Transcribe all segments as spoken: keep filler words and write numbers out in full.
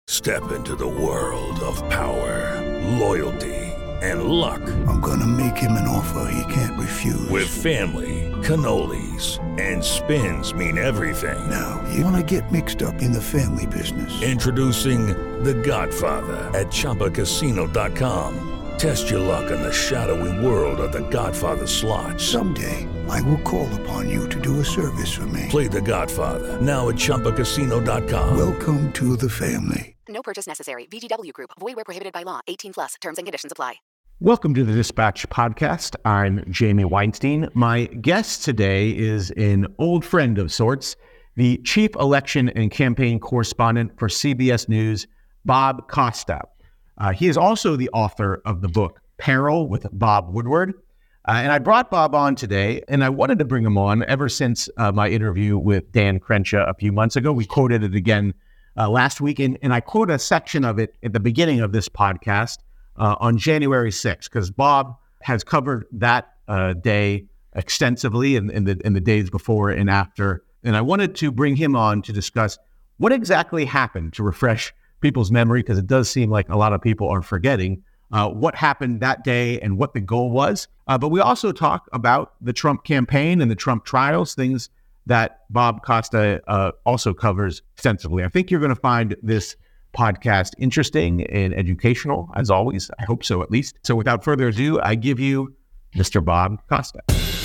Step into the world of power, loyalty, and luck. I'm gonna make him an offer he can't refuse. With family, cannolis, and spins mean everything. Now, you wanna get mixed up in the family business. Introducing The Godfather at Chumba Casino dot com. Test your luck in the shadowy world of The Godfather slot. Someday, I will call upon you to do a service for me. Play The Godfather, now at Chumba Casino dot com. Welcome to the family. No purchase necessary. V G W Group. Void where prohibited by law. eighteen plus. Terms and conditions apply. Welcome to the Dispatch Podcast. I'm Jamie Weinstein. My guest today is an old friend of sorts, the Chief Election and Campaign Correspondent for C B S News, Bob Costa. Uh, he is also the author of the book Peril with Bob Woodward. Uh, and I brought Bob on today, and I wanted to bring him on ever since uh, my interview with Dan Crenshaw a few months ago. We quoted it again uh, last week, and, and I quote a section of it at the beginning of this podcast uh, on January sixth, because Bob has covered that uh, day extensively in, in, the, in the days before and after. And I wanted to bring him on to discuss what exactly happened, to refresh people's memory, because it does seem like a lot of people are forgetting uh, what happened that day and what the goal was. Uh, but we also talk about the Trump campaign and the Trump trials, things that Bob Costa uh, also covers extensively. I think you're going to find this podcast interesting and educational, as always. I hope so, at least. So without further ado, I give you Mister Bob Costa.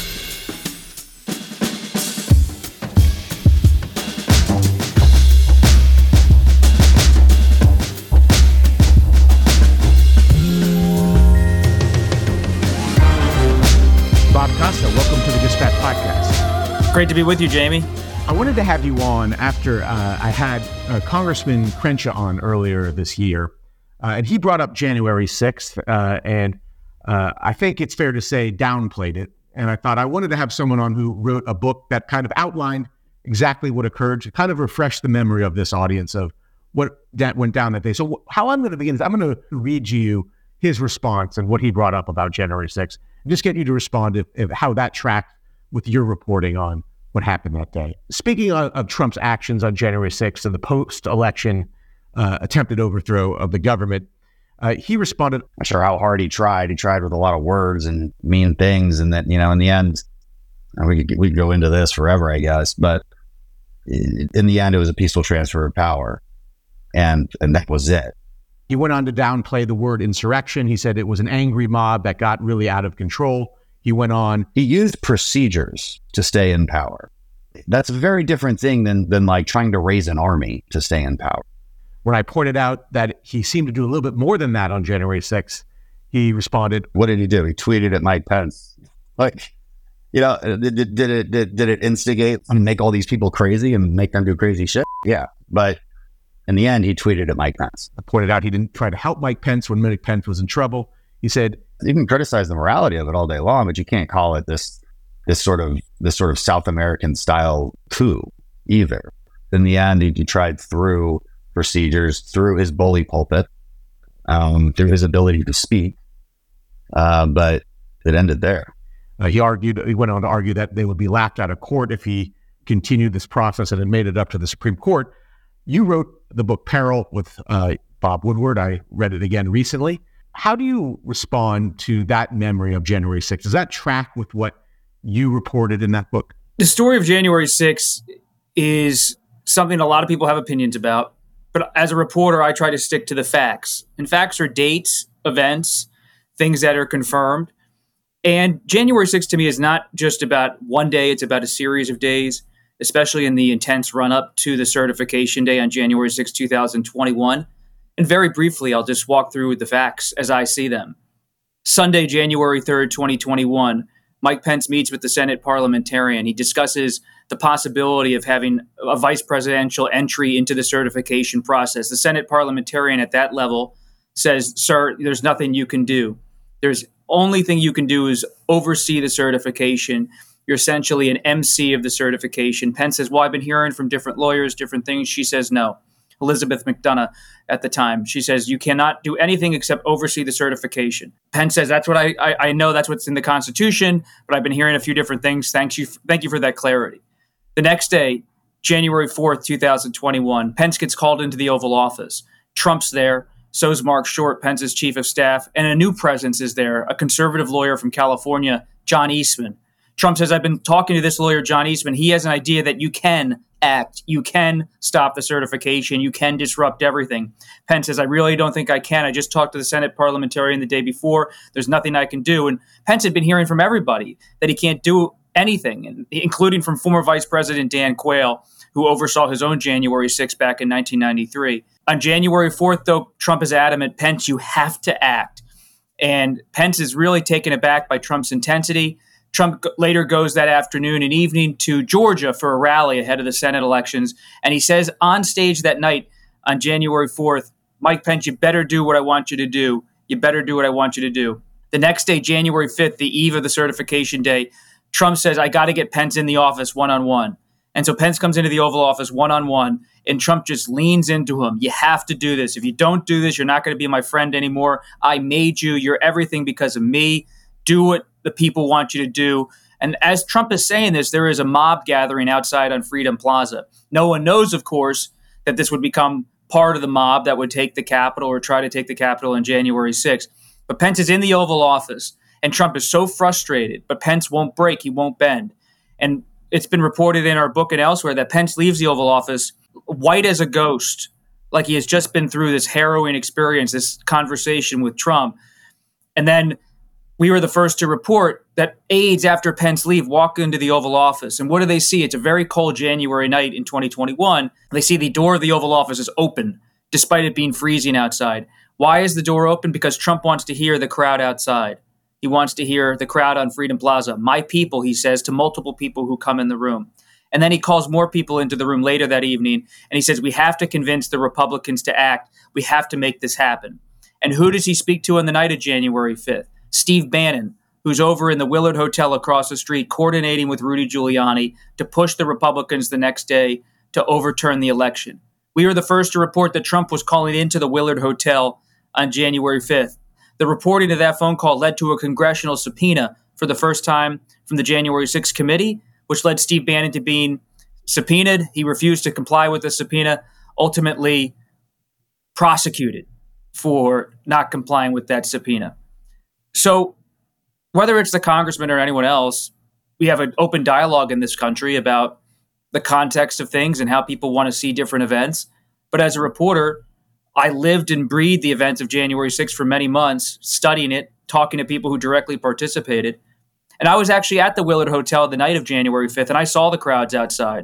Bob Costa, welcome to the Dispatch Podcast. Great to be with you, Jamie. I wanted to have you on after uh, I had uh, Congressman Crenshaw on earlier this year, uh, and he brought up January sixth, uh, and uh, I think it's fair to say downplayed it. And I thought I wanted to have someone on who wrote a book that kind of outlined exactly what occurred, to kind of refresh the memory of this audience of what that went down that day. So how I'm going to begin is I'm going to read you his response and what he brought up about January sixth, and just get you to respond if, if how that tracked with your reporting on what happened that day. Speaking of, of Trump's actions on January sixth and the post-election uh, attempted overthrow of the government, uh, he responded, I'm sure how hard he tried. He tried with a lot of words and mean things, and that, you know, in the end, we could, we could go into this forever, I guess, but in the end, it was a peaceful transfer of power, and and that was it. He went on to downplay the word insurrection. He said it was an angry mob that got really out of control. He went on. He used procedures to stay in power. That's a very different thing than than like trying to raise an army to stay in power. When I pointed out that he seemed to do a little bit more than that on January sixth, he responded, what did he do? He tweeted at Mike Pence. Like, you know, did, did, did it did, did it instigate and make all these people crazy and make them do crazy shit? Yeah. But in the end, he tweeted at Mike Pence. I pointed out he didn't try to help Mike Pence when Mike Pence was in trouble. He said, you can criticize the morality of it all day long, but you can't call it this this sort of this sort of South American style coup either. In the end, he, he tried through procedures, through his bully pulpit, um, through his ability to speak, uh, but it ended there. Uh, he argued. He went on to argue that they would be laughed out of court if he continued this process and had made it up to the Supreme Court. You wrote the book Peril with uh, Bob Woodward. I read it again recently. How do you respond to that memory of January sixth? Does that track with what you reported in that book? The story of January sixth is something a lot of people have opinions about. But as a reporter, I try to stick to the facts. And facts are dates, events, things that are confirmed. And January sixth to me is not just about one day. It's about a series of days, especially in the intense run-up to the certification day on January sixth, twenty twenty-one. And very briefly, I'll just walk through the facts as I see them. Sunday, January third, twenty twenty-one, Mike Pence meets with the Senate parliamentarian. He discusses the possibility of having a vice presidential entry into the certification process. The Senate parliamentarian at that level says, sir, there's nothing you can do. There's only thing you can do is oversee the certification. You're essentially an M C of the certification. Pence says, well, I've been hearing from different lawyers, different things. She says, no. Elizabeth McDonough at the time. She says, you cannot do anything except oversee the certification. Pence says, that's what I, I, I know, that's what's in the Constitution, but I've been hearing a few different things. Thanks you, thank you for that clarity. The next day, January fourth, twenty twenty-one, Pence gets called into the Oval Office. Trump's there. So is Mark Short, Pence's chief of staff. And a new presence is there, a conservative lawyer from California, John Eastman. Trump says, I've been talking to this lawyer, John Eastman. He has an idea that you can act. You can stop the certification. You can disrupt everything. Pence says, I really don't think I can. I just talked to the Senate parliamentarian the day before. There's nothing I can do. And Pence had been hearing from everybody that he can't do anything, including from former Vice President Dan Quayle, who oversaw his own January sixth back in nineteen ninety-three. On January fourth, though, Trump is adamant, Pence, you have to act. And Pence is really taken aback by Trump's intensity. Trump later goes that afternoon and evening to Georgia for a rally ahead of the Senate elections. And he says on stage that night on January fourth, Mike Pence, you better do what I want you to do. You better do what I want you to do. The next day, January fifth, the eve of the certification day, Trump says, I got to get Pence in the office one-on-one. And so Pence comes into the Oval Office one-on-one, and Trump just leans into him. You have to do this. If you don't do this, you're not going to be my friend anymore. I made you. You're everything because of me. Do what the people want you to do. And as Trump is saying this, there is a mob gathering outside on Freedom Plaza. No one knows, of course, that this would become part of the mob that would take the Capitol or try to take the Capitol on January sixth. But Pence is in the Oval Office, and Trump is so frustrated, but Pence won't break. He won't bend. And it's been reported in our book and elsewhere that Pence leaves the Oval Office white as a ghost, like he has just been through this harrowing experience, this conversation with Trump. And then we were the first to report that aides after Pence leave walk into the Oval Office. And what do they see? It's a very cold January night in twenty twenty-one. They see the door of the Oval Office is open, despite it being freezing outside. Why is the door open? Because Trump wants to hear the crowd outside. He wants to hear the crowd on Freedom Plaza. My people, he says to multiple people who come in the room. And then he calls more people into the room later that evening. And he says, we have to convince the Republicans to act. We have to make this happen. And who does he speak to on the night of January fifth? Steve Bannon, who's over in the Willard Hotel across the street, coordinating with Rudy Giuliani to push the Republicans the next day to overturn the election. We were the first to report that Trump was calling into the Willard Hotel on January fifth. The reporting of that phone call led to a congressional subpoena for the first time from the January sixth committee, which led Steve Bannon to being subpoenaed. He refused to comply with the subpoena, ultimately prosecuted for not complying with that subpoena. So whether it's the congressman or anyone else, we have an open dialogue in this country about the context of things and how people want to see different events. But as a reporter, I lived and breathed the events of January sixth for many months, studying it, talking to people who directly participated. And I was actually at the Willard Hotel the night of January fifth, and I saw the crowds outside.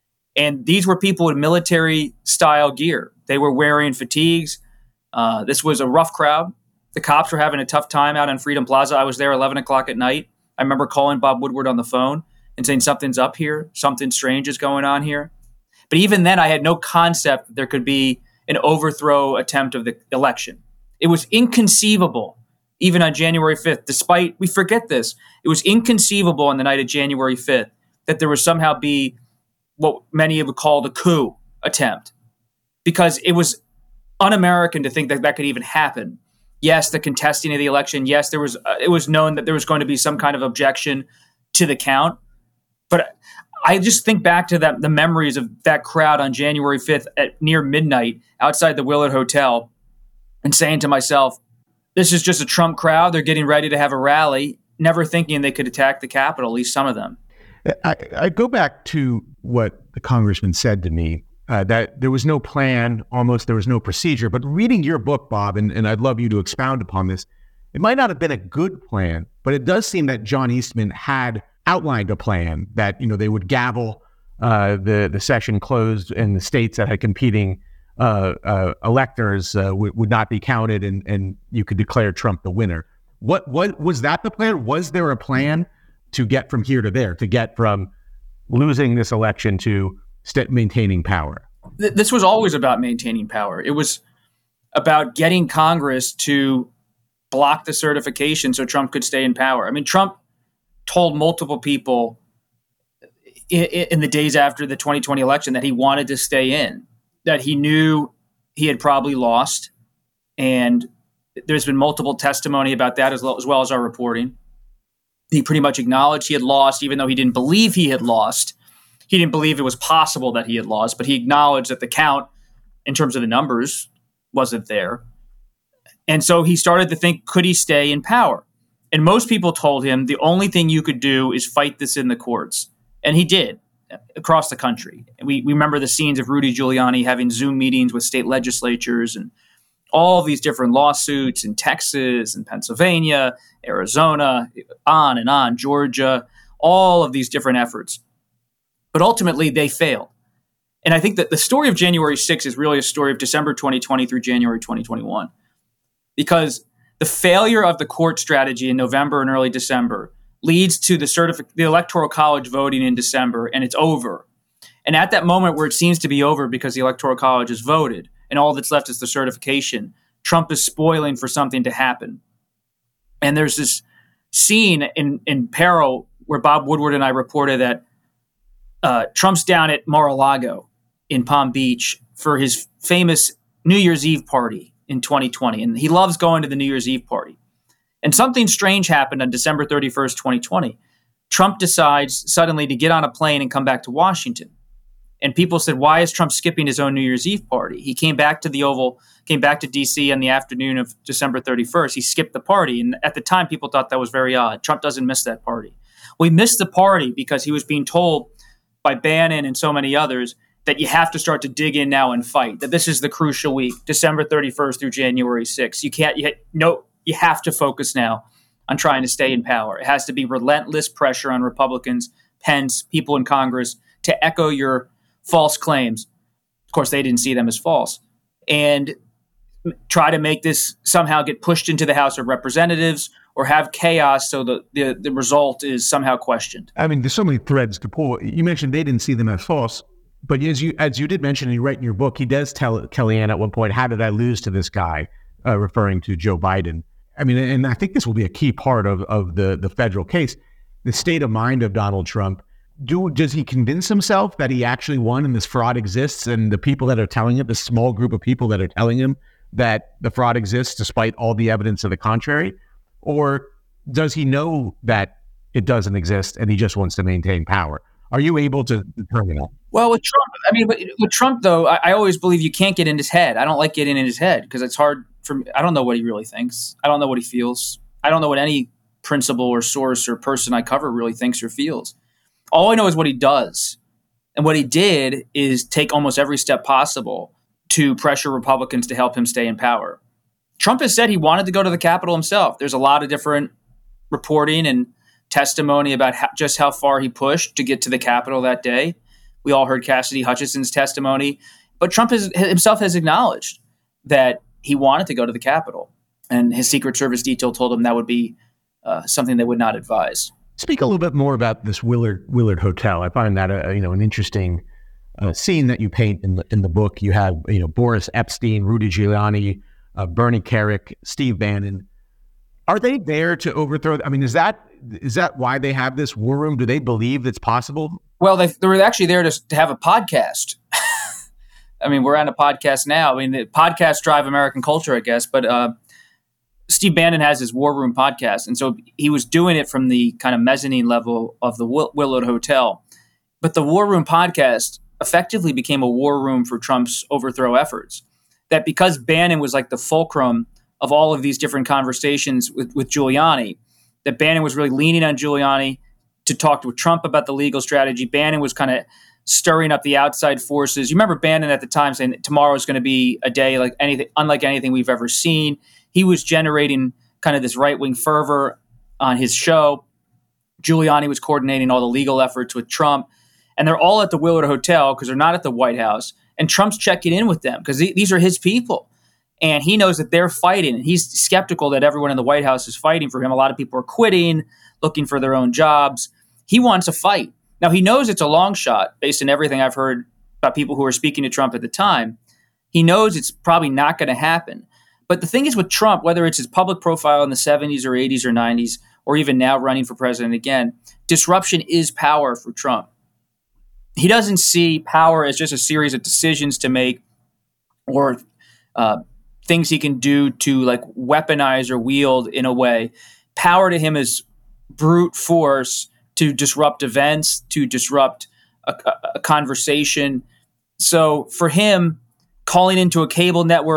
And these were people in military-style gear. They were wearing fatigues. Uh, this was a rough crowd. The cops were having a tough time out on Freedom Plaza. I was there eleven o'clock at night. I remember calling Bob Woodward on the phone and saying, something's up here. Something strange is going on here. But even then, I had no concept that there could be an overthrow attempt of the election. It was inconceivable, even on January fifth, despite, we forget this, it was inconceivable on the night of January fifth that there would somehow be what many would call the coup attempt, because it was un-American to think that that could even happen. Yes, the contesting of the election, yes, there was. Uh, it was known that there was going to be some kind of objection to the count, but I just think back to that, the memories of that crowd on January fifth at near midnight outside the Willard Hotel, and saying to myself, this is just a Trump crowd. They're getting ready to have a rally, never thinking they could attack the Capitol, at least some of them. I, I go back to what the congressman said to me, uh, that there was no plan, almost there was no procedure. But reading your book, Bob, and, and I'd love you to expound upon this, it might not have been a good plan, but it does seem that John Eastman had outlined a plan that, you know, they would gavel uh, the, the session closed, and the states that had competing uh, uh, electors uh, w- would not be counted, and, and you could declare Trump the winner. What, what was that the plan? Was there a plan to get from here to there, to get from losing this election to st- maintaining power? This was always about maintaining power. It was about getting Congress to block the certification so Trump could stay in power. I mean, Trump told multiple people in, in the days after the twenty twenty election that he wanted to stay in, that he knew he had probably lost. And there's been multiple testimony about that, as well, as well as our reporting. He pretty much acknowledged he had lost, even though he didn't believe he had lost. He didn't believe it was possible that he had lost, but he acknowledged that the count, in terms of the numbers, wasn't there. And so he started to think, could he stay in power? And most people told him the only thing you could do is fight this in the courts. And he did across the country. We, we remember the scenes of Rudy Giuliani having Zoom meetings with state legislatures and all these different lawsuits in Texas and Pennsylvania, Arizona, on and on, Georgia, all of these different efforts. But ultimately, they failed. And I think that the story of January sixth is really a story of December twenty twenty through January twenty twenty-one. Because the failure of the court strategy in November and early December leads to the certific- the Electoral College voting in December, and it's over. And at that moment where it seems to be over because the Electoral College has voted and all that's left is the certification, Trump is spoiling for something to happen. And there's this scene in, in Peril where Bob Woodward and I reported that uh, Trump's down at Mar-a-Lago in Palm Beach for his famous New Year's Eve party in twenty twenty. And he loves going to the New Year's Eve party. And something strange happened on December thirty-first, twenty twenty. Trump decides suddenly to get on a plane and come back to Washington. And people said, why is Trump skipping his own New Year's Eve party? He came back to the Oval, came back to D C on the afternoon of December thirty-first. He skipped the party. And at the time, people thought that was very odd. Trump doesn't miss that party. Well, he missed the party because he was being told by Bannon and so many others that you have to start to dig in now and fight, that this is the crucial week, December thirty-first through January sixth. You can't, you, no, you have to focus now on trying to stay in power. It has to be relentless pressure on Republicans, Pence, people in Congress to echo your false claims. Of course, they didn't see them as false. And try to make this somehow get pushed into the House of Representatives or have chaos so the, the, the result is somehow questioned. I mean, there's so many threads to pull. You mentioned they didn't see them as false. But as you as you did mention, and you write in your book, he does tell Kellyanne at one point, how did I lose to this guy, uh, referring to Joe Biden. I mean, and I think this will be a key part of, of the, the federal case, the state of mind of Donald Trump. Do Does he convince himself that he actually won and this fraud exists, and the people that are telling him, the small group of people that are telling him that the fraud exists despite all the evidence of the contrary? Or does he know that it doesn't exist and he just wants to maintain power? Are you able to determine that? Well, with Trump, I mean, with Trump, though, I, I always believe you can't get in his head. I don't like getting in his head because it's hard for me. I don't know what he really thinks. I don't know what he feels. I don't know what any principal or source or person I cover really thinks or feels. All I know is what he does. And what he did is take almost every step possible to pressure Republicans to help him stay in power. Trump has said he wanted to go to the Capitol himself. There's a lot of different reporting and testimony about how, just how far he pushed to get to the Capitol that day. We all heard Cassidy Hutchinson's testimony, but Trump has, himself has acknowledged that he wanted to go to the Capitol, and his Secret Service detail told him that would be uh, something they would not advise. Speak a little bit more about this Willard Willard Hotel. I find that a, you know an interesting uh, scene that you paint in the in the book. You have you know Boris Epstein, Rudy Giuliani, uh, Bernie Kerik, Steve Bannon. Are they there to overthrow? I mean, is that is that why they have this war room? Do they believe it's possible? Well, they, they were actually there to, to have a podcast. I mean, we're on a podcast now. I mean, the podcasts drive American culture, I guess. But uh, Steve Bannon has his War Room podcast. And so he was doing it from the kind of mezzanine level of the Will- Willard Hotel. But the War Room podcast effectively became a war room for Trump's overthrow efforts. That because Bannon was like the fulcrum of all of these different conversations with, with Giuliani, that Bannon was really leaning on Giuliani to talk to Trump about the legal strategy. Bannon was kind of stirring up the outside forces. You remember Bannon at the time saying tomorrow is going to be a day like anything, unlike anything we've ever seen. He was generating kind of this right-wing fervor on his show. Giuliani was coordinating all the legal efforts with Trump. And they're all at the Willard Hotel because they're not at the White House. And Trump's checking in with them because th- these are his people. And he knows that they're fighting. And he's skeptical that everyone in the White House is fighting for him. A lot of people are quitting, looking for their own jobs. He wants a fight. Now, he knows it's a long shot based on everything I've heard about people who were speaking to Trump at the time. He knows it's probably not going to happen. But the thing is with Trump, whether it's his public profile in the seventies or eighties or nineties, or even now running for president again, disruption is power for Trump. He doesn't see power as just a series of decisions to make or uh, things he can do to like weaponize or wield in a way. Power to him is brute force to disrupt events, to disrupt a, a, a conversation. So for him, calling into a cable network,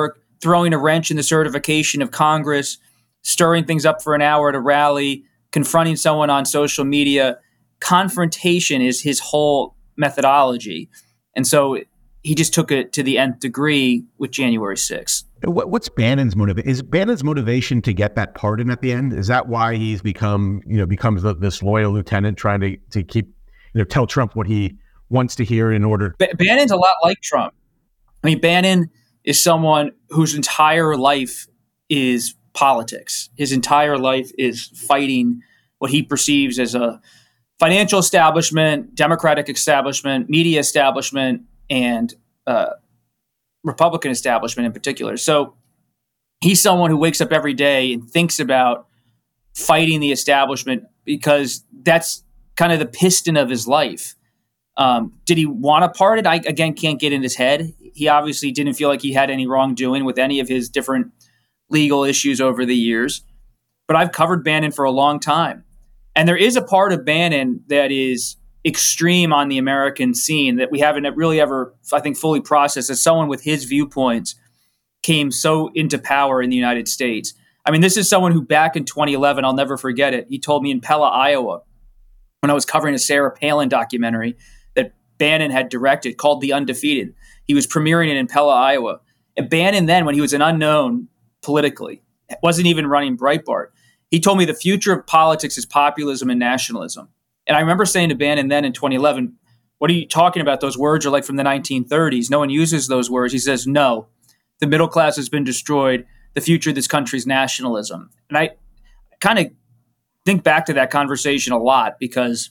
throwing a wrench in the certification of Congress, stirring things up for an hour at a rally, confronting someone on social media. Confrontation is his whole methodology. And so he just took it to the nth degree with January sixth. What, what's Bannon's motivation? Is Bannon's motivation to get that pardon at the end? Is that why he's become, you know, becomes the, this loyal lieutenant trying to, to keep, you know, tell Trump what he wants to hear in order? B- Bannon's a lot like Trump. I mean, Bannon is someone whose entire life is politics. His entire life is fighting what he perceives as a financial establishment, Democratic establishment, media establishment, and uh, Republican establishment in particular. So he's someone who wakes up every day and thinks about fighting the establishment because that's kind of the piston of his life. Um, did he want to pardon? I, again, can't get in his head. He obviously didn't feel like he had any wrongdoing with any of his different legal issues over the years. But I've covered Bannon for a long time. And there is a part of Bannon that is extreme on the American scene that we haven't really ever, I think, fully processed as someone with his viewpoints came so into power in the United States. I mean, this is someone who back in twenty eleven, I'll never forget it, he told me in Pella, Iowa, when I was covering a Sarah Palin documentary that Bannon had directed called The Undefeated. He was premiering it in Pella, Iowa. And Bannon then, when he was an unknown politically, wasn't even running Breitbart, he told me the future of politics is populism and nationalism. And I remember saying to Bannon then in twenty eleven, what are you talking about? Those words are like from the nineteen thirties. No one uses those words. He says, no, the middle class has been destroyed. The future of this country is nationalism. And I kind of think back to that conversation a lot because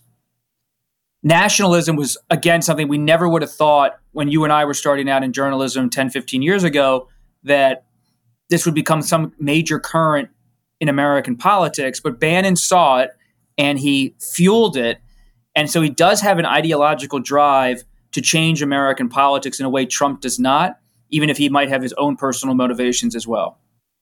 nationalism was, again, something we never would have thought when you and I were starting out in journalism ten, fifteen years ago, that this would become some major current in American politics. But Bannon saw it and he fueled it. And so he does have an ideological drive to change American politics in a way Trump does not, even if he might have his own personal motivations as well.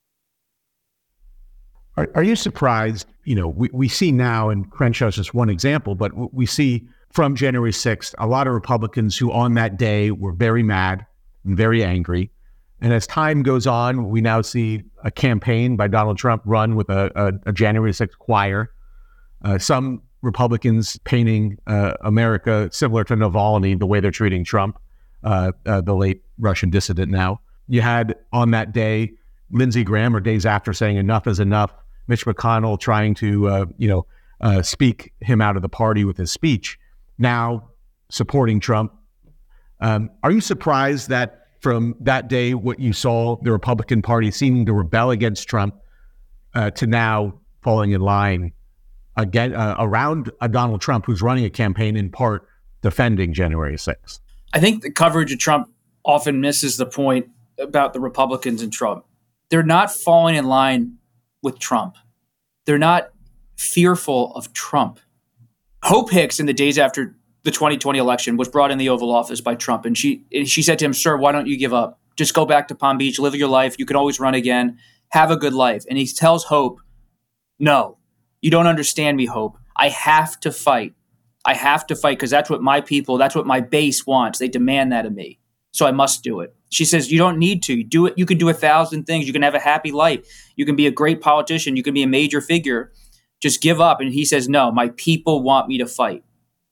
Are, are you surprised? You know, we, we see now, and Crenshaw's just one example, but we see from January sixth, a lot of Republicans who on that day were very mad and very angry. And as time goes on, we now see a campaign by Donald Trump run with a, a, a January sixth choir. Uh, some Republicans painting uh, America similar to Navalny, the way they're treating Trump, uh, uh, the late Russian dissident now. You had on that day, Lindsey Graham, or days after, saying enough is enough. Mitch McConnell trying to, uh, you know, uh, speak him out of the party with his speech. Now supporting Trump. Um, are you surprised that from that day, what you saw the Republican Party seeming to rebel against Trump uh, to now falling in line again uh, around a Donald Trump who's running a campaign in part defending January sixth? I think the coverage of Trump often misses the point about the Republicans and Trump. They're not falling in line with Trump. They're not fearful of Trump. Hope Hicks, in the days after the twenty twenty election, was brought in the Oval Office by Trump. And she and she said to him, sir, why don't you give up? Just go back to Palm Beach, live your life. You can always run again. Have a good life. And he tells Hope, no, you don't understand me, Hope. I have to fight. I have to fight because that's what my people, that's what my base wants. They demand that of me. So I must do it. She says, you don't need to. You do it. You can do a thousand things. You can have a happy life. You can be a great politician. You can be a major figure. Just give up. And he says, no, my people want me to fight.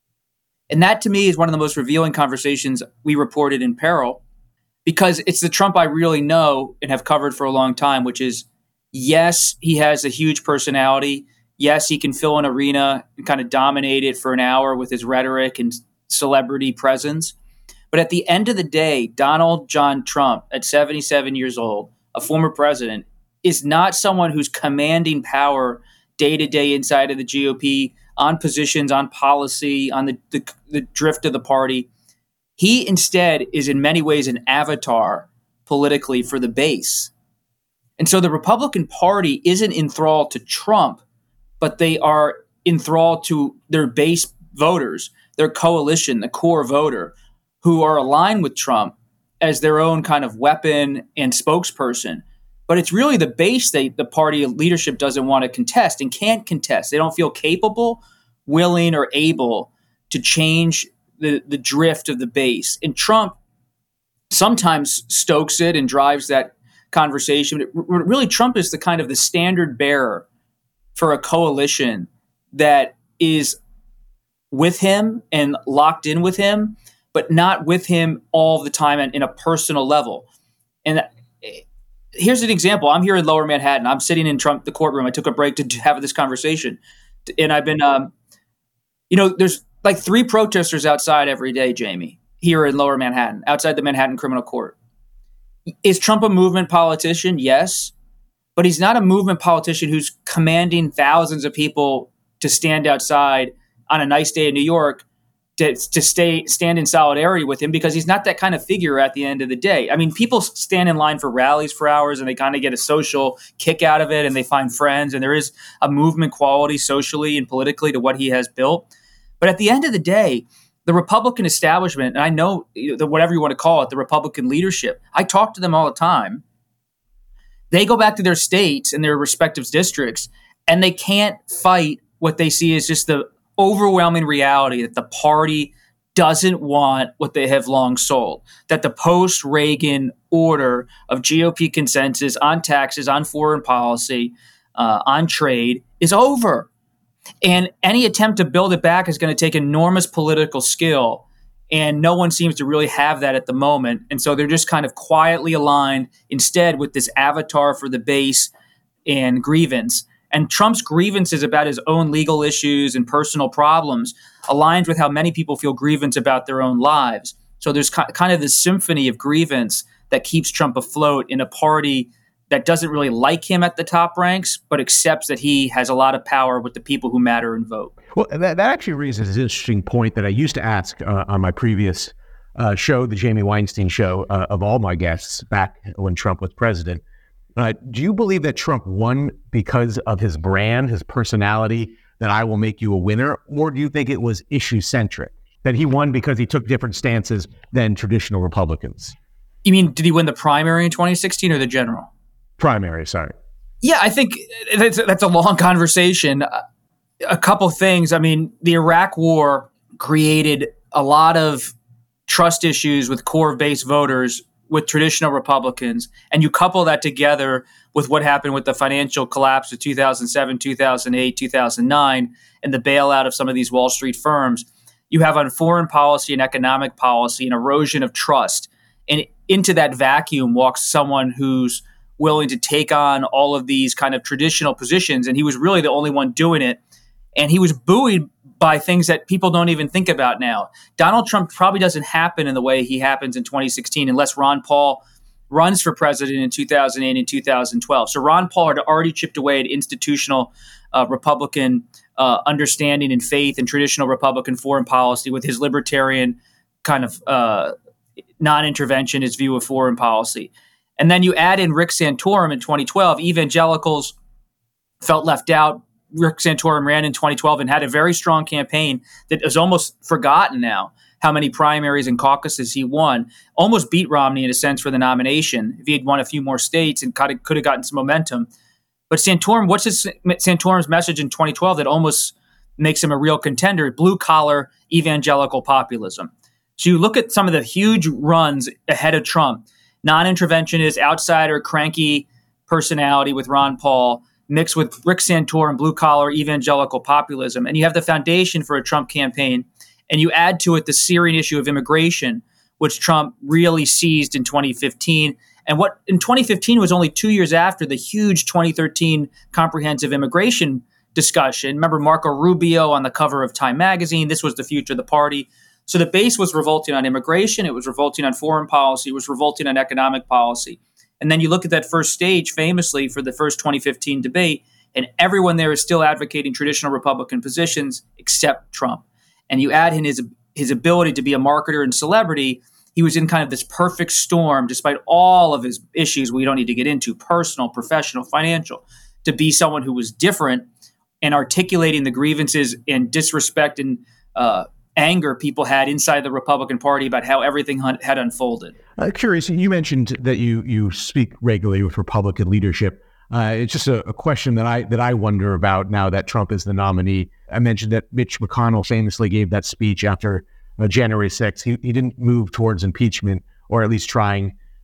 And that to me is one of the most revealing conversations we reported in Peril, because it's the Trump I really know and have covered for a long time, which is, yes, he has a huge personality. Yes, he can fill an arena and kind of dominate it for an hour with his rhetoric and celebrity presence. But at the end of the day, Donald John Trump, at seventy-seven years old, a former president, is not someone who's commanding power day to day inside of the G O P, on positions, on policy, on the, the, the drift of the party. He instead is in many ways an avatar politically for the base. And so the Republican Party isn't enthralled to Trump, but they are enthralled to their base voters, their coalition, the core voter, who are aligned with Trump as their own kind of weapon and spokesperson. But it's really the base that the party leadership doesn't want to contest and can't contest. They don't feel capable, willing, or able to change the, the drift of the base. And Trump sometimes stokes it and drives that conversation. It, really, Trump is the kind of the standard bearer for a coalition that is with him and locked in with him, but not with him all the time and in a personal level. And here's an example. I'm here in Lower Manhattan. I'm sitting in Trump, the courtroom. I took a break to have this conversation. And I've been, um, you know, there's like three protesters outside every day, Jamie, here in Lower Manhattan, outside the Manhattan Criminal Court. Is Trump a movement politician? Yes. But he's not a movement politician who's commanding thousands of people to stand outside on a nice day in New York to, to stay stand in solidarity with him, because he's not that kind of figure at the end of the day. I mean, people stand in line for rallies for hours and they kind of get a social kick out of it and they find friends, and there is a movement quality socially and politically to what he has built. But at the end of the day, the Republican establishment, and I know the, whatever you want to call it, the Republican leadership, I talk to them all the time. They go back to their states and their respective districts, and they can't fight what they see as just the overwhelming reality that the party doesn't want what they have long sold, that the post-Reagan order of G O P consensus on taxes, on foreign policy, uh, on trade is over. And any attempt to build it back is going to take enormous political skill, and no one seems to really have that at the moment. And so they're just kind of quietly aligned instead with this avatar for the base and grievance. And Trump's grievance is about his own legal issues and personal problems, aligned with how many people feel grievance about their own lives. So there's kind of this symphony of grievance that keeps Trump afloat in a party that doesn't really like him at the top ranks, but accepts that he has a lot of power with the people who matter and vote. Well, that, that actually raises an interesting point that I used to ask uh, on my previous uh, show, the Jamie Weinstein show, uh, of all my guests back when Trump was president. Uh, do you believe that Trump won because of his brand, his personality, that I will make you a winner? Or do you think it was issue-centric, that he won because he took different stances than traditional Republicans? You mean, did he win the primary in twenty sixteen or the general? Primary, sorry. Yeah, I think that's, that's a long conversation. A couple things. I mean, the Iraq War created a lot of trust issues with core base voters with traditional Republicans, and you couple that together with what happened with the financial collapse of two thousand seven, two thousand eight, two thousand nine, and the bailout of some of these Wall Street firms, you have on foreign policy and economic policy an erosion of trust. And into that vacuum walks someone who's willing to take on all of these kind of traditional positions, and he was really the only one doing it. And he was buoyed by things that people don't even think about now. Donald Trump probably doesn't happen in the way he happens in twenty sixteen unless Ron Paul runs for president in two thousand eight and two thousand twelve. So Ron Paul had already chipped away at institutional uh, Republican uh, understanding and faith and traditional Republican foreign policy with his libertarian kind of uh, non-intervention, his view of foreign policy. And then you add in Rick Santorum in twenty twelve. Evangelicals felt left out. Rick Santorum ran in twenty twelve and had a very strong campaign that is almost forgotten now, how many primaries and caucuses he won. Almost beat Romney in a sense for the nomination if he had won a few more states and could have gotten some momentum. But Santorum, what's his, Santorum's message in twenty twelve that almost makes him a real contender? Blue-collar evangelical populism. So you look at some of the huge runs ahead of Trump. Non-interventionist, outsider, cranky personality with Ron Paul, mixed with Rick Santorum, blue-collar evangelical populism, and you have the foundation for a Trump campaign, and you add to it the searing issue of immigration, which Trump really seized in twenty fifteen, and what in twenty fifteen was only two years after the huge twenty thirteen comprehensive immigration discussion. Remember Marco Rubio on the cover of Time magazine? This was the future of the party. So the base was revolting on immigration, it was revolting on foreign policy, it was revolting on economic policy. And then you look at that first stage famously for the first twenty fifteen debate, and everyone there is still advocating traditional Republican positions except Trump. And you add in his, his ability to be a marketer and celebrity, he was in kind of this perfect storm, despite all of his issues we don't need to get into, personal, professional, financial, to be someone who was different and articulating the grievances and disrespect and uh, anger people had inside the Republican Party about how everything had unfolded. Uh, curious, you mentioned that you you speak regularly with Republican leadership. Uh, it's just a, a question that I that I wonder about now that Trump is the nominee. I mentioned that Mitch McConnell famously gave that speech after uh, January sixth. He he didn't move towards impeachment, or at least trying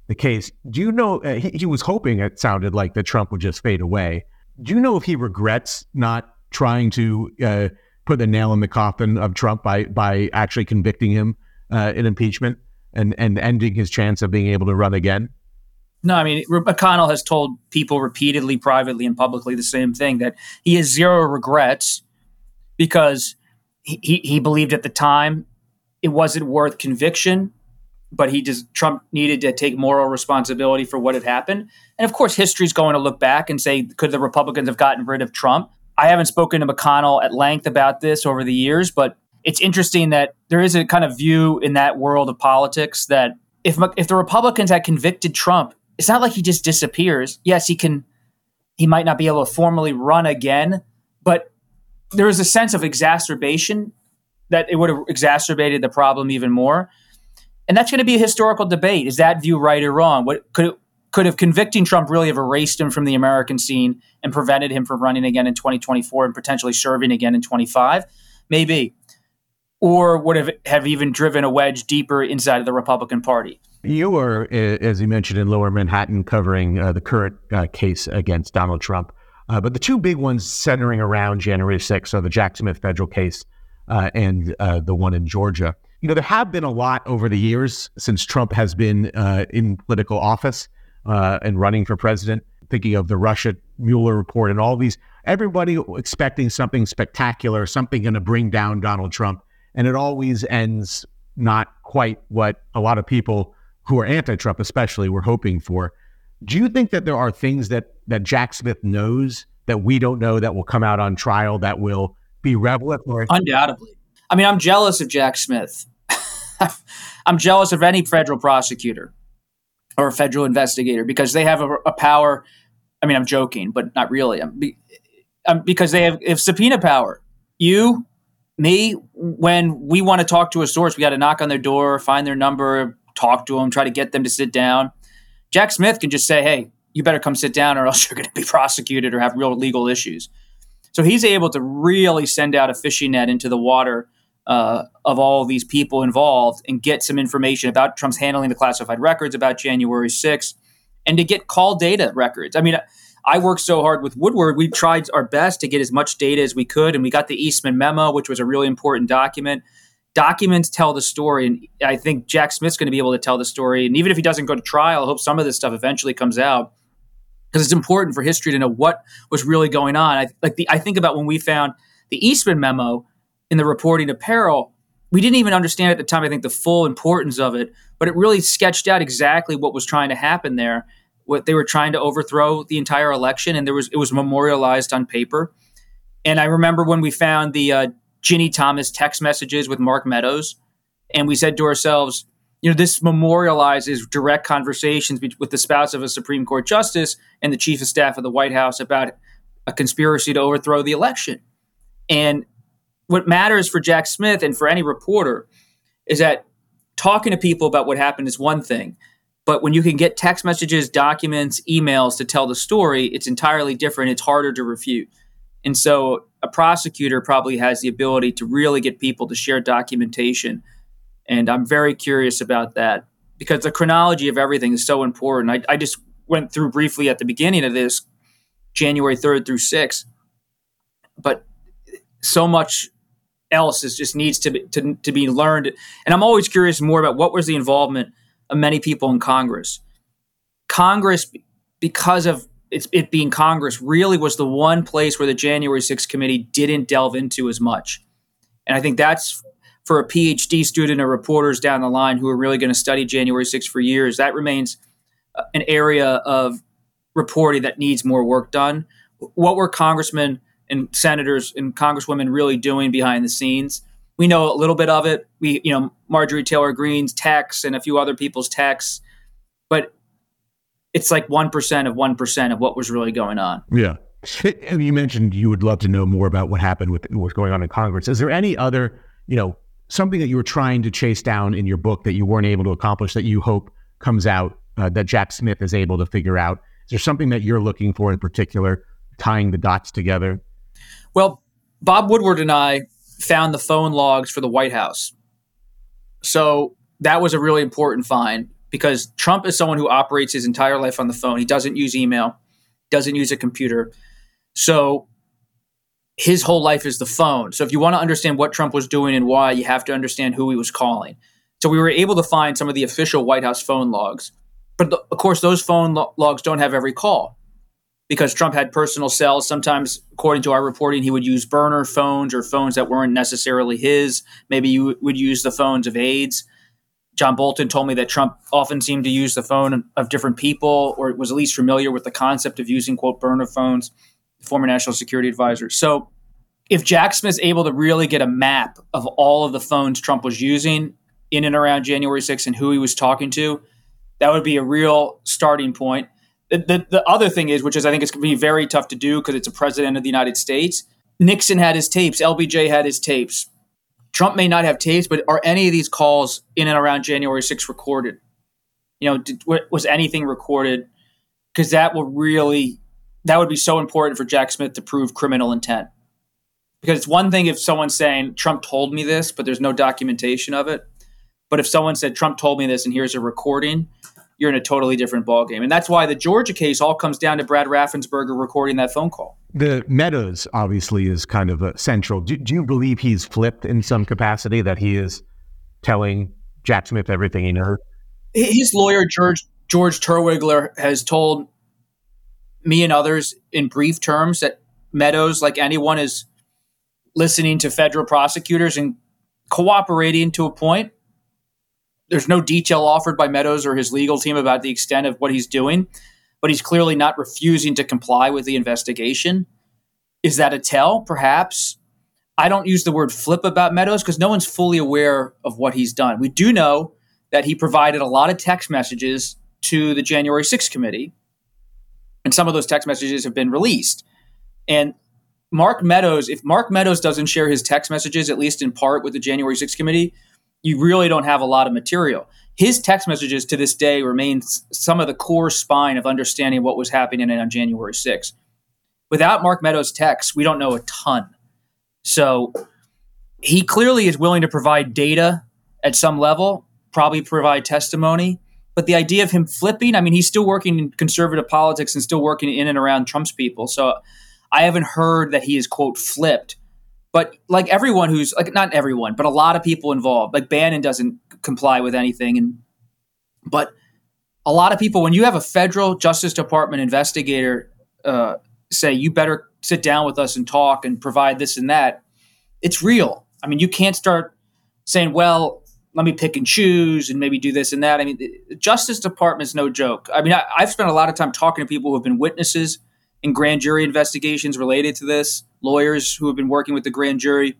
the case. Do you know, uh, he, he was hoping, it sounded like, that Trump would just fade away. Do you know if he regrets not trying to uh, put the nail in the coffin of Trump by by actually convicting him uh, in impeachment and, and ending his chance of being able to run again? No, I mean, McConnell has told people repeatedly, privately and publicly the same thing, that he has zero regrets because he, he, he believed at the time it wasn't worth conviction, but he just, Trump needed to take moral responsibility for what had happened. And of course, history's going to look back and say, could the Republicans have gotten rid of Trump? I haven't spoken to McConnell at length about this over the years, but it's interesting that there is a kind of view in that world of politics that if if the Republicans had convicted Trump, it's not like he just disappears. Yes, he can, he might not be able to formally run again, but there is a sense of exacerbation that it would have exacerbated the problem even more. And that's going to be a historical debate. Is that view right or wrong? What could could have convicting Trump really have erased him from the American scene and prevented him from running again in twenty twenty-four and potentially serving again in twenty-five? Maybe. Or would have, have even driven a wedge deeper inside of the Republican Party. You were, as you mentioned, in Lower Manhattan covering uh, the current uh, case against Donald Trump. Uh, but the two big ones centering around January sixth are the Jack Smith federal case uh, and uh, the one in Georgia. You know, there have been a lot over the years since Trump has been uh, in political office uh, and running for president, thinking of the Russia Mueller report and all these, everybody expecting something spectacular, something going to bring down Donald Trump. And it always ends not quite what a lot of people who are anti-Trump especially were hoping for. Do you think that there are things that, that Jack Smith knows that we don't know that will come out on trial that will be revelatory? Undoubtedly. I mean, I'm jealous of Jack Smith. I'm jealous of any federal prosecutor or a federal investigator because they have a, a power. I mean, I'm joking, but not really. I'm, be, I'm, because they have, have subpoena power. You, me, when we want to talk to a source, we got to knock on their door, find their number, talk to them, try to get them to sit down. Jack Smith can just say, hey, you better come sit down or else you're going to be prosecuted or have real legal issues. So he's able to really send out a fishing net into the water uh, of all these people involved and get some information about Trump's handling the classified records about January sixth and to get call data records. I mean, I worked so hard with Woodward. We tried our best to get as much data as we could. And we got the Eastman memo, which was a really important document. Documents tell the story. And I think Jack Smith's going to be able to tell the story. And even if he doesn't go to trial, I hope some of this stuff eventually comes out because it's important for history to know what was really going on. I, like the, I think about when we found the Eastman memo in the reporting of peril, we didn't even understand at the time, I think, the full importance of it, but it really sketched out exactly what was trying to happen there. What they were trying to overthrow the entire election, and there was it was memorialized on paper. And I remember when we found the uh, Ginny Thomas text messages with Mark Meadows, and we said to ourselves, you know, this memorializes direct conversations be- with the spouse of a Supreme Court justice and the chief of staff of the White House about a conspiracy to overthrow the election. And what matters for Jack Smith and for any reporter is that talking to people about what happened is one thing. But when you can get text messages, documents, emails to tell the story, it's entirely different. It's harder to refute. And so a prosecutor probably has the ability to really get people to share documentation. And I'm very curious about that because the chronology of everything is so important. I, I just went through briefly at the beginning of this, January third through sixth. But so much else is just needs to be, to, to be learned. And I'm always curious more about what was the involvement of many people in Congress. Congress, because of it's, it being Congress, really was the one place where the January sixth committee didn't delve into as much. And I think that's for a PhD student or reporters down the line who are really going to study January sixth for years, that remains an area of reporting that needs more work done. What were congressmen and senators and congresswomen really doing behind the scenes? We know a little bit of it. We, you know, Marjorie Taylor Greene's texts and a few other people's texts, but it's like one percent of one percent of what was really going on. Yeah. And you mentioned you would love to know more about what happened with what's going on in Congress. Is there any other, you know, something that you were trying to chase down in your book that you weren't able to accomplish that you hope comes out uh, that Jack Smith is able to figure out? Is there something that you're looking for in particular, tying the dots together? Well, Bob Woodward and I found the phone logs for the White House. So that was a really important find because Trump is someone who operates his entire life on the phone. He doesn't use email, doesn't use a computer. So his whole life is the phone. So if you want to understand what Trump was doing and why, you have to understand who he was calling. So we were able to find some of the official White House phone logs. But the, of course, those phone lo- logs don't have every call because Trump had personal cells. Sometimes, according to our reporting, he would use burner phones or phones that weren't necessarily his. Maybe you would use the phones of aides. John Bolton told me that Trump often seemed to use the phone of different people, or was at least familiar with the concept of using, quote, burner phones, former national security advisor. So if Jack Smith's able to really get a map of all of the phones Trump was using in and around January sixth and who he was talking to, that would be a real starting point. The, the, the other thing is, which is I think it's going to be very tough to do because it's a president of the United States, Nixon had his tapes. L B J had his tapes. Trump may not have tapes, but are any of these calls in and around January sixth recorded? You know, did, was anything recorded? Because that will really, that would be so important for Jack Smith to prove criminal intent. Because it's one thing if someone's saying, Trump told me this, but there's no documentation of it. But if someone said, Trump told me this and here's a recording, you're in a totally different ballgame. And that's why the Georgia case all comes down to Brad Raffensperger recording that phone call. The Meadows obviously is kind of a central. Do, do you believe he's flipped in some capacity, that he is telling Jack Smith everything he knows? His lawyer, George, George Terwilliger, has told me and others in brief terms that Meadows, like anyone, is listening to federal prosecutors and cooperating to a point. There's no detail offered by Meadows or his legal team about the extent of what he's doing, but he's clearly not refusing to comply with the investigation. Is that a tell? Perhaps. I don't use the word flip about Meadows because no one's fully aware of what he's done. We do know that he provided a lot of text messages to the January sixth committee, and some of those text messages have been released. And Mark Meadows, if Mark Meadows doesn't share his text messages, at least in part with the January sixth committee, you really don't have a lot of material. His text messages to this day remain some of the core spine of understanding what was happening on January sixth. Without Mark Meadows' texts, we don't know a ton. So he clearly is willing to provide data at some level, probably provide testimony. But the idea of him flipping, I mean, he's still working in conservative politics and still working in and around Trump's people. So I haven't heard that he is, quote, flipped. But like everyone who's like, not everyone, but a lot of people involved, like Bannon doesn't comply with anything. And but a lot of people, when you have a federal Justice Department investigator uh, say, you better sit down with us and talk and provide this and that, it's real. I mean, you can't start saying, well, let me pick and choose and maybe do this and that. I mean, the Justice Department is no joke. I mean, I, I've spent a lot of time talking to people who have been witnesses in grand jury investigations related to this, lawyers who have been working with the grand jury.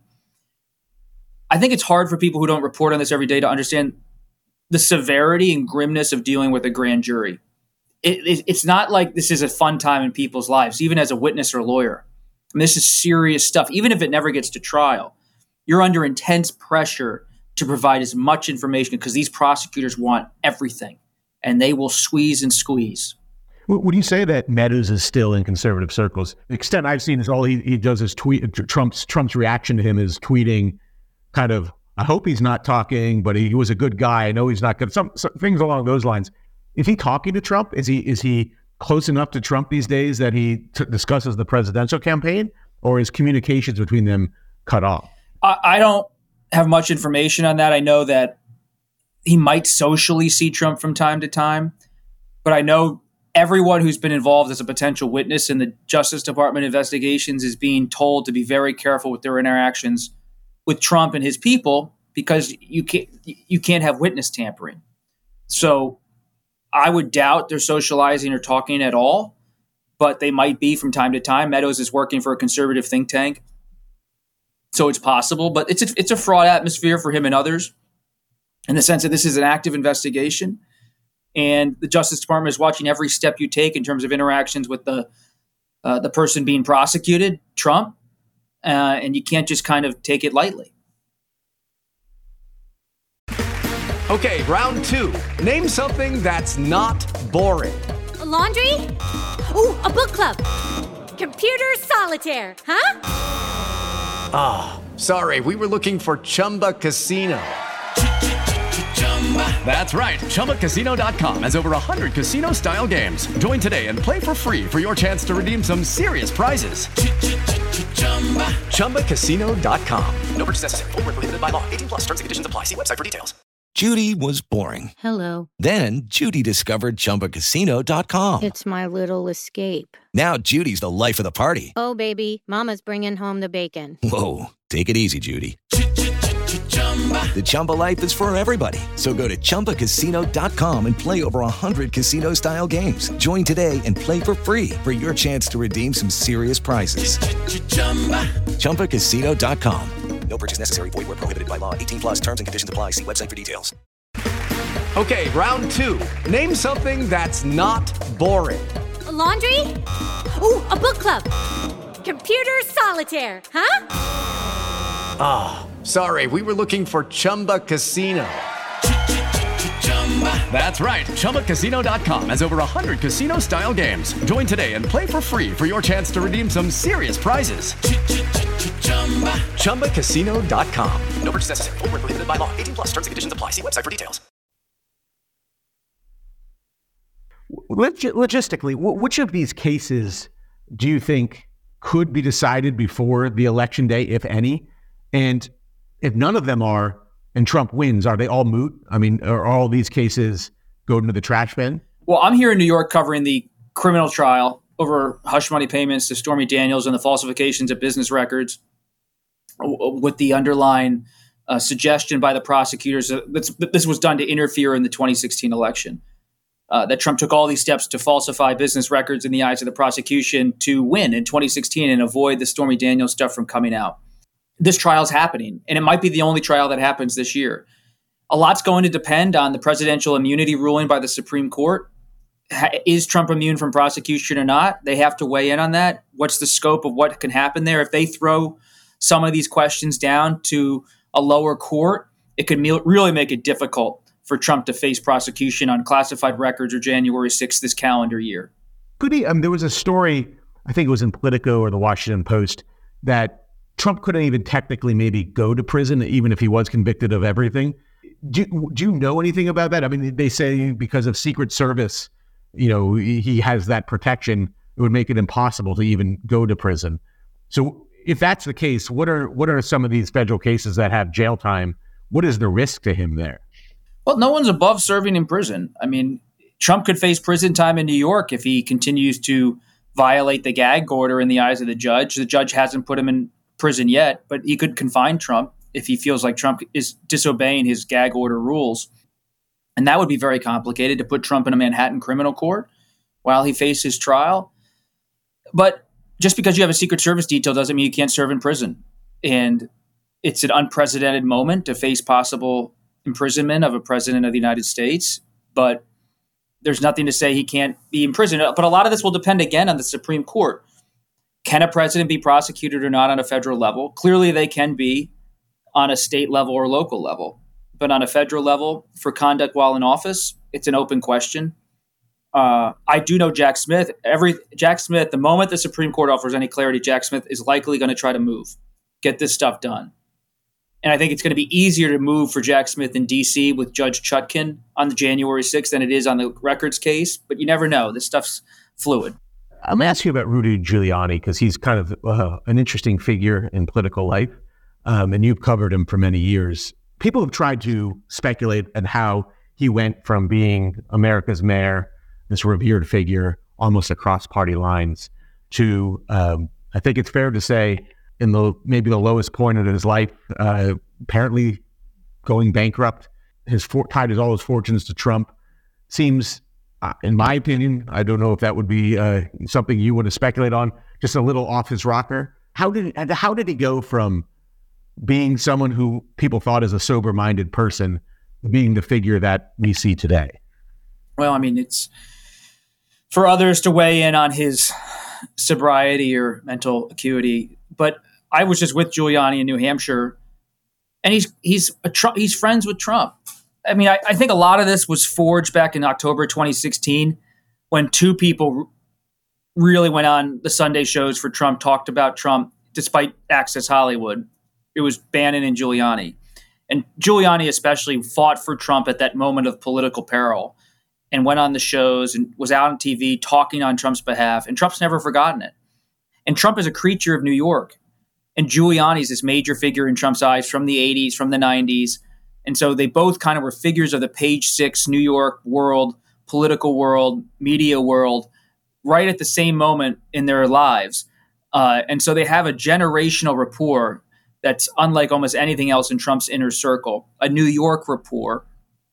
I think it's hard for people who don't report on this every day to understand the severity and grimness of dealing with a grand jury. It, it, it's not like this is a fun time in people's lives, even as a witness or a lawyer. I mean, this is serious stuff. Even if it never gets to trial, you're under intense pressure to provide as much information because these prosecutors want everything, and they will squeeze and squeeze. Would you say that Meadows is still in conservative circles? The extent I've seen is all he, he does is tweet. Trump's Trump's reaction to him is tweeting kind of, I hope he's not talking, but he was a good guy. I know he's not good. Some, some things along those lines. Is he talking to Trump? Is he is he close enough to Trump these days that he t- discusses the presidential campaign, or is communications between them cut off? I, I don't have much information on that. I know that he might socially see Trump from time to time, but I know everyone who's been involved as a potential witness in the Justice Department investigations is being told to be very careful with their interactions with Trump and his people because you can't you can't have witness tampering. So I would doubt they're socializing or talking at all, but they might be from time to time. Meadows is working for a conservative think tank, so it's possible. But it's a, it's a fraught atmosphere for him and others in the sense that this is an active investigation. And the Justice Department is watching every step you take in terms of interactions with the uh, the person being prosecuted, Trump, uh, and you can't just kind of take it lightly. Okay, round two. Name something that's not boring. A laundry? Ooh, a book club. Computer solitaire, huh? Ah, oh, sorry, we were looking for Chumba Casino. That's right. Chumba Casino dot com has over one hundred casino-style games. Join today and play for free for your chance to redeem some serious prizes. Chumba Casino dot com. No purchase necessary. Void where prohibited by law. eighteen plus. Terms and conditions apply. See website for details. Judy was boring. Hello. Then Judy discovered Chumba Casino dot com. It's my little escape. Now Judy's the life of the party. Oh, baby, mama's bringing home the bacon. Whoa, take it easy, Judy. The Chumba life is for everybody. So go to Chumba Casino dot com and play over one hundred casino-style games. Join today and play for free for your chance to redeem some serious prizes. Chumba Casino dot com. No purchase necessary. Void where prohibited by law. eighteen plus terms and conditions apply. See website for details. Okay, round two. Name something that's not boring. A laundry? Ooh, a book club. Computer solitaire, huh? Ah, oh, sorry. We were looking for Chumba Casino. That's right. Chumba Casino dot com has over one hundred casino-style games. Join today and play for free for your chance to redeem some serious prizes. Chumba Casino dot com. No purchase necessary. Void where prohibited by law. eighteen plus terms and conditions apply. See website for details. Log- logistically, w- which of these cases do you think could be decided before the election day, if any? And if none of them are, and Trump wins, are they all moot? I mean, are all these cases go into the trash bin? Well, I'm here in New York covering the criminal trial over hush money payments to Stormy Daniels and the falsifications of business records, with the underlying uh, suggestion by the prosecutors that this was done to interfere in the twenty sixteen election. Uh, that Trump took all these steps to falsify business records in the eyes of the prosecution to win in twenty sixteen and avoid the Stormy Daniels stuff from coming out. This trial is happening, and it might be the only trial that happens this year. A lot's going to depend on the presidential immunity ruling by the Supreme Court. Is Trump immune from prosecution or not? They have to weigh in on that. What's the scope of what can happen there? If they throw some of these questions down to a lower court, it could me- really make it difficult for Trump to face prosecution on classified records or January sixth this calendar year. Could he? Um, there was a story, I think it was in Politico or the Washington Post, that Trump couldn't even technically maybe go to prison, even if he was convicted of everything. Do, do you know anything about that? I mean, they say because of Secret Service, you know, he has that protection. It would make it impossible to even go to prison. So if that's the case, what are what are some of these federal cases that have jail time? What is the risk to him there? Well, no one's above serving in prison. I mean, Trump could face prison time in New York if he continues to violate the gag order in the eyes of the judge. The judge hasn't put him in prison yet, but he could confine Trump if he feels like Trump is disobeying his gag order rules. And that would be very complicated to put Trump in a Manhattan criminal court while he faces trial. But just because you have a Secret Service detail doesn't mean you can't serve in prison. And it's an unprecedented moment to face possible imprisonment of a president of the United States. But there's nothing to say he can't be imprisoned. But a lot of this will depend, again, on the Supreme Court. Can a president be prosecuted or not on a federal level? Clearly, they can be on a state level or local level. But on a federal level, for conduct while in office, it's an open question. Uh, I do know Jack Smith. Every Jack Smith, the moment the Supreme Court offers any clarity, Jack Smith is likely going to try to move, get this stuff done. And I think it's going to be easier to move for Jack Smith in D C with Judge Chutkan on the January sixth than it is on the records case. But you never know. This stuff's fluid. I'm going to ask you about Rudy Giuliani because he's kind of uh, an interesting figure in political life, um, and you've covered him for many years. People have tried to speculate on how he went from being America's mayor, this revered figure, almost across party lines, to, um, I think it's fair to say, in the maybe the lowest point of his life, uh, apparently going bankrupt. His for- tied his all his fortunes to Trump. Seems, uh, in my opinion, I don't know if that would be uh, something you want to speculate on, just a little off his rocker. How did how did he go from being someone who people thought as a sober-minded person, being the figure that we see today? Well, I mean, it's for others to weigh in on his sobriety or mental acuity. But I was just with Giuliani in New Hampshire, and he's he's a Trump, he's friends with Trump. I mean, I, I think a lot of this was forged back in October twenty sixteen when two people really went on the Sunday shows for Trump, talked about Trump, despite Access Hollywood. It was Bannon and Giuliani. And Giuliani especially fought for Trump at that moment of political peril and went on the shows and was out on T V talking on Trump's behalf. And Trump's never forgotten it. And Trump is a creature of New York. And Giuliani's this major figure in Trump's eyes from the eighties, from the nineties. And so they both kind of were figures of the page six New York world, political world, media world, right at the same moment in their lives. Uh, and so they have a generational rapport that's unlike almost anything else in Trump's inner circle, a New York rapport.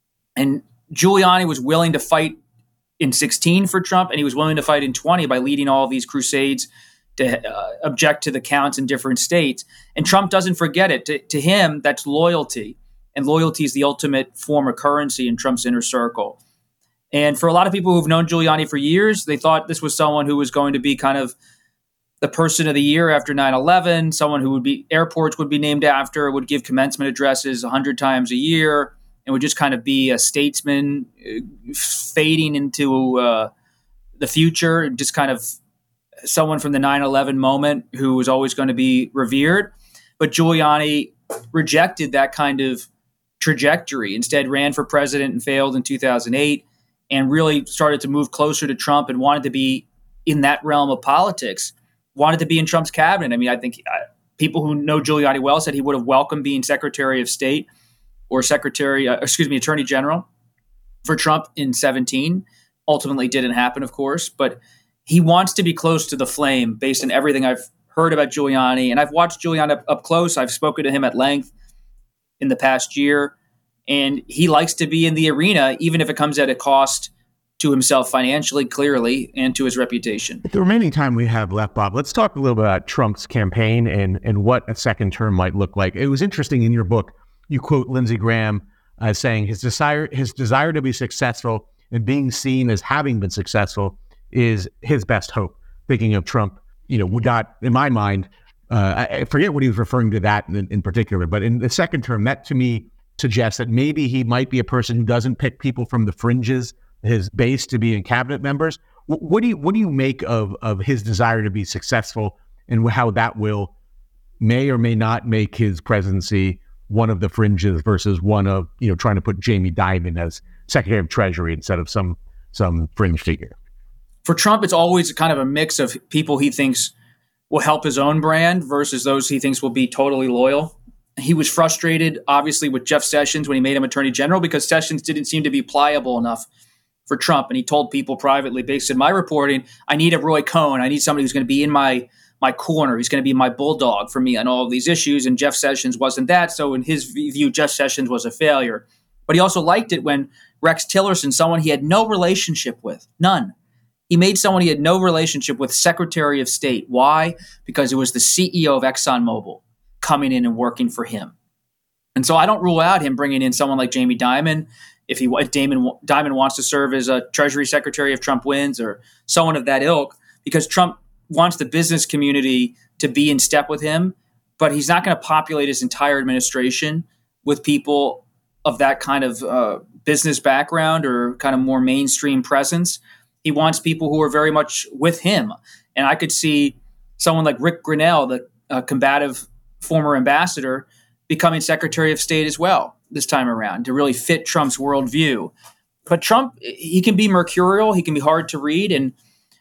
And Giuliani was willing to fight in sixteen for Trump, and he was willing to fight in twenty by leading all of these crusades to uh, object to the counts in different states. And Trump doesn't forget it. To, to him, that's loyalty. And loyalty is the ultimate form of currency in Trump's inner circle. And for a lot of people who've known Giuliani for years, they thought this was someone who was going to be kind of the person of the year after nine eleven, someone who would be, airports would be named after, would give commencement addresses a hundred times a year, and would just kind of be a statesman uh, fading into uh, the future, just kind of someone from the nine eleven moment who was always going to be revered. But Giuliani rejected that kind of trajectory, instead ran for president and failed in two thousand eight, and really started to move closer to Trump and wanted to be in that realm of politics, wanted to be in Trump's cabinet. I mean, I think uh, people who know Giuliani well said he would have welcomed being Secretary of State or Secretary, uh, excuse me, Attorney General for Trump in seventeen. Ultimately didn't happen, of course, but he wants to be close to the flame based on everything I've heard about Giuliani. And I've watched Giuliani up, up close. I've spoken to him at length in the past year. And he likes to be in the arena, even if it comes at a cost to himself financially, clearly, and to his reputation. The remaining time we have left, Bob, let's talk a little bit about Trump's campaign and, and what a second term might look like. It was interesting in your book, you quote Lindsey Graham as saying his desire, his desire to be successful and being seen as having been successful is his best hope. Thinking of Trump, you know, would not, in my mind, uh, I forget what he was referring to that in, in particular, but in the second term, that to me suggests that maybe he might be a person who doesn't pick people from the fringes, his base, to be in cabinet members. What, what do you what do you make of of his desire to be successful and how that will may or may not make his presidency one of the fringes versus one of, you know, trying to put Jamie Dimon as Secretary of Treasury instead of some some fringe figure? For Trump, it's always kind of a mix of people he thinks will help his own brand versus those he thinks will be totally loyal. He was frustrated, obviously, with Jeff Sessions when he made him Attorney General because Sessions didn't seem to be pliable enough for Trump. And he told people privately, based on my reporting, I need a Roy Cohn. I need somebody who's going to be in my my corner. He's going to be my bulldog for me on all of these issues. And Jeff Sessions wasn't that. So in his view, Jeff Sessions was a failure. But he also liked it when Rex Tillerson, someone he had no relationship with, none. He made someone he had no relationship with Secretary of State. Why? Because it was the C E O of ExxonMobil coming in and working for him. And so I don't rule out him bringing in someone like Jamie Dimon if he if Damon, Dimon wants to serve as a Treasury Secretary if Trump wins, or someone of that ilk, because Trump wants the business community to be in step with him, but he's not going to populate his entire administration with people of that kind of uh, business background or kind of more mainstream presence. He wants people who are very much with him. And I could see someone like Rick Grinnell, the uh, combative former ambassador, becoming Secretary of State as well this time around to really fit Trump's worldview. But Trump, he can be mercurial. He can be hard to read. And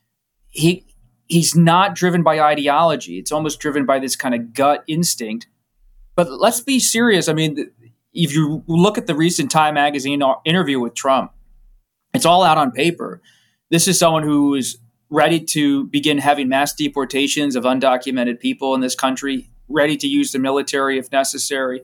he he's not driven by ideology. It's almost driven by this kind of gut instinct. But let's be serious. I mean, if you look at the recent Time magazine interview with Trump, it's all out on paper. This is someone who is ready to begin having mass deportations of undocumented people in this country, ready to use the military if necessary,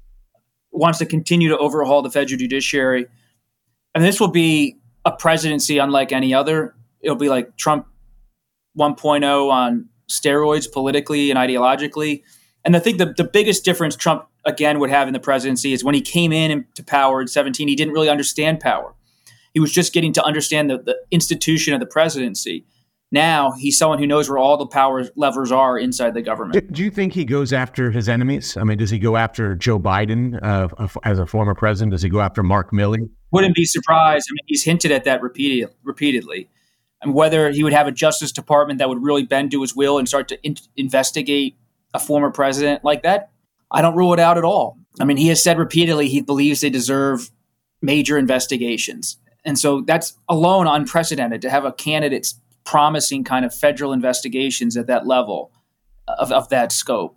wants to continue to overhaul the federal judiciary. And this will be a presidency unlike any other. It'll be like Trump one point oh on steroids politically and ideologically. And I think the, the biggest difference Trump, again, would have in the presidency is when he came in into power in seventeen, he didn't really understand power. He was just getting to understand the, the institution of the presidency. Now he's someone who knows where all the power levers are inside the government. Do you think he goes after his enemies? I mean, does he go after Joe Biden uh, as a former president? Does he go after Mark Milley? Wouldn't be surprised. I mean, he's hinted at that repeated, repeatedly. And whether he would have a Justice Department that would really bend to his will and start to in- investigate a former president like that, I don't rule it out at all. I mean, he has said repeatedly he believes they deserve major investigations. And so that's alone unprecedented to have a candidate promising kind of federal investigations at that level of, of that scope.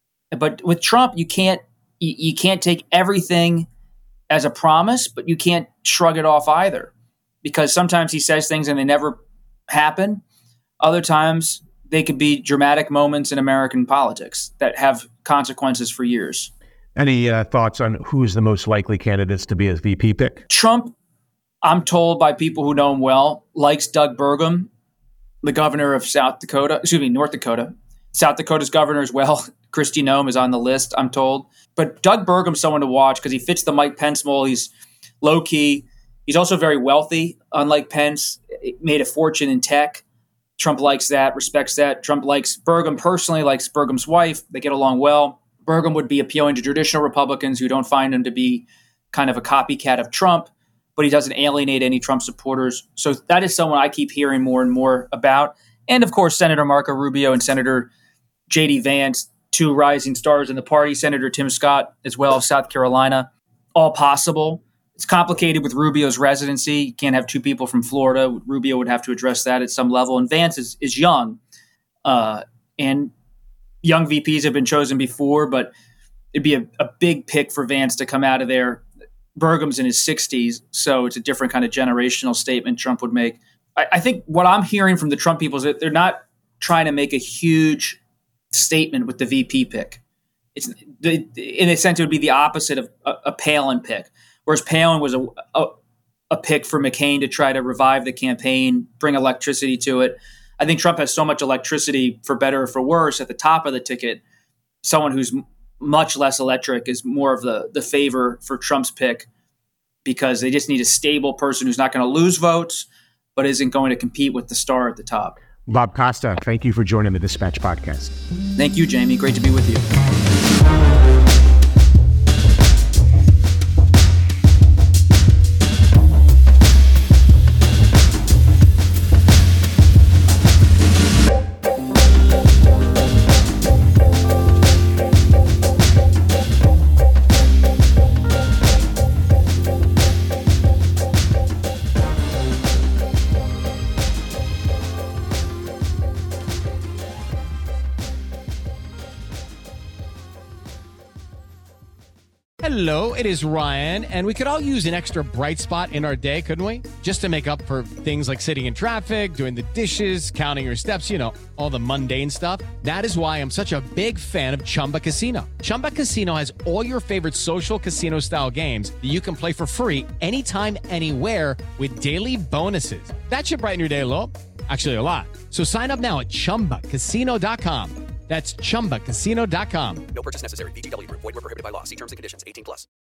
But with Trump, you can't you, you can't take everything as a promise, but you can't shrug it off either, because sometimes he says things and they never happen. Other times they could be dramatic moments in American politics that have consequences for years. Any uh, thoughts on who's the most likely candidates to be his V P pick? Trump, I'm told by people who know him well, likes Doug Burgum, the governor of South Dakota, excuse me, North Dakota. South Dakota's governor as well. Kristi Noem is on the list, I'm told. But Doug Burgum's someone to watch because he fits the Mike Pence mold. He's low-key. He's also very wealthy, unlike Pence. He made a fortune in tech. Trump likes that, respects that. Trump likes Burgum personally, likes Burgum's wife. They get along well. Burgum would be appealing to traditional Republicans who don't find him to be kind of a copycat of Trump, but he doesn't alienate any Trump supporters. So that is someone I keep hearing more and more about. And, of course, Senator Marco Rubio and Senator J D Vance, two rising stars in the party, Senator Tim Scott as well of South Carolina, all possible. It's complicated with Rubio's residency. You can't have two people from Florida. Rubio would have to address that at some level. And Vance is, is young. Uh, and young V Ps have been chosen before, but it'd be a, a big pick for Vance to come out of there. Burgum's in his sixties, so it's a different kind of generational statement Trump would make. I, I think what I'm hearing from the Trump people is that they're not trying to make a huge statement with the V P pick. It's the, in a sense, it would be the opposite of a, a Palin pick, whereas Palin was a, a a pick for McCain to try to revive the campaign, bring electricity to it. I think Trump has so much electricity, for better or for worse, at the top of the ticket. Someone who's m- much less electric is more of the the favor for Trump's pick, because they just need a stable person who's not going to lose votes, but isn't going to compete with the star at the top. Bob Costa, thank you for joining the Dispatch Podcast. Thank you, Jamie. Great to be with you. Hello, it is Ryan, and we could all use an extra bright spot in our day, couldn't we? Just to make up for things like sitting in traffic, doing the dishes, counting your steps, you know, all the mundane stuff. That is why I'm such a big fan of Chumba Casino. Chumba Casino has all your favorite social casino-style games that you can play for free anytime, anywhere with daily bonuses. That should brighten your day a little. Actually, a lot. So sign up now at chumba casino dot com. That's chumba casino dot com. No purchase necessary. V G W Group. Void where prohibited by law. See terms and conditions. eighteen plus.